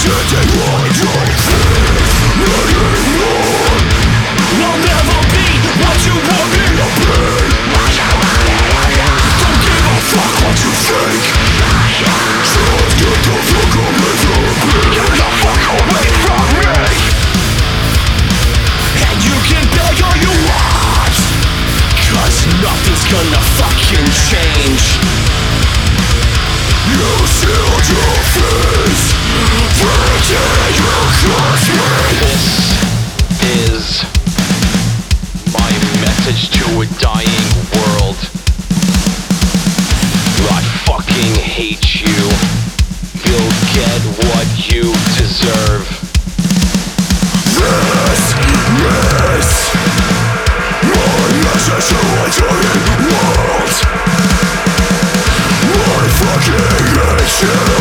I'll never be what you want me to be. Don't give a fuck what you think. Just get the fuck away from me. Get the fuck away from me. And you can beg all you want, 'cause nothing's gonna fucking change. You sealed your face, pretend you trust me. This is my message to a dying world. I fucking hate you. You'll get what you deserve. This is my message to a dying world. I fucking hate you.